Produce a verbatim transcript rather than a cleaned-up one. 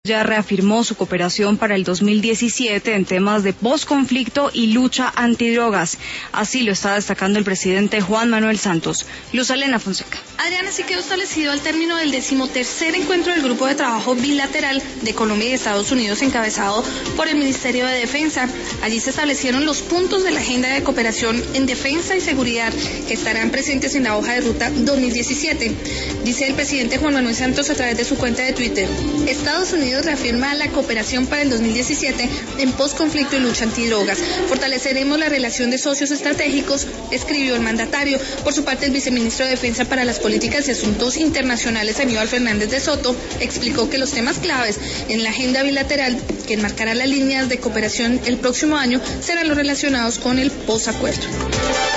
Ya reafirmó su cooperación para el dos mil diecisiete en temas de posconflicto y lucha antidrogas. Así lo está destacando el presidente Juan Manuel Santos. Luz Elena Fonseca. Adriana, así quedó establecido al término del decimotercer encuentro del Grupo de Trabajo Bilateral de Colombia y Estados Unidos encabezado por el Ministerio de Defensa. Allí se establecieron los puntos de la agenda de cooperación en defensa y seguridad que estarán presentes en la hoja de ruta dos mil diecisiete. Dice el presidente Juan Manuel Santos a través de su cuenta de Twitter: Estados Unidos reafirma la cooperación para el dos mil diecisiete en posconflicto y lucha antidrogas. Fortaleceremos la relación de socios estratégicos, escribió el mandatario. Por su parte, el viceministro de Defensa para las Políticas y Asuntos Internacionales, Aníbal Fernández de Soto, explicó que los temas claves en la agenda bilateral que enmarcará las líneas de cooperación el próximo año serán los relacionados con el posacuerdo.